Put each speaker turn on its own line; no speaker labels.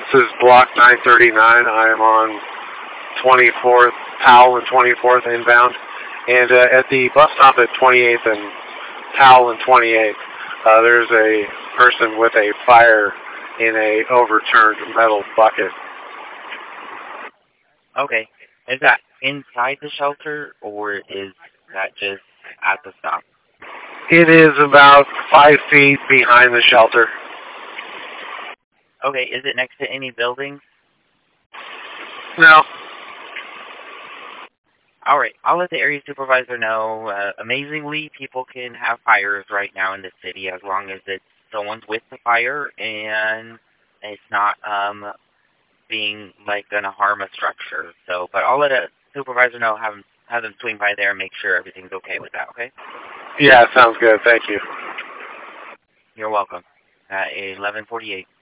This is Block 939. I am on 24th, Powell and 24th inbound. And at the bus stop at 28th and Powell and 28th, there's a person with a fire in a overturned metal bucket.
Okay. Is that inside the shelter, or is that just at the stop?
It is about 5 feet behind the shelter.
Okay. Is it next to any buildings?
No.
All right. I'll let the area supervisor know. Amazingly, people can have fires right now in the city as long as it's someone's with the fire and it's not being like going to harm a structure. So, but I'll let a supervisor know. Have them swing by there and make sure everything's okay with that. Okay.
Yeah, sounds good. Thank you.
You're welcome. 11:48.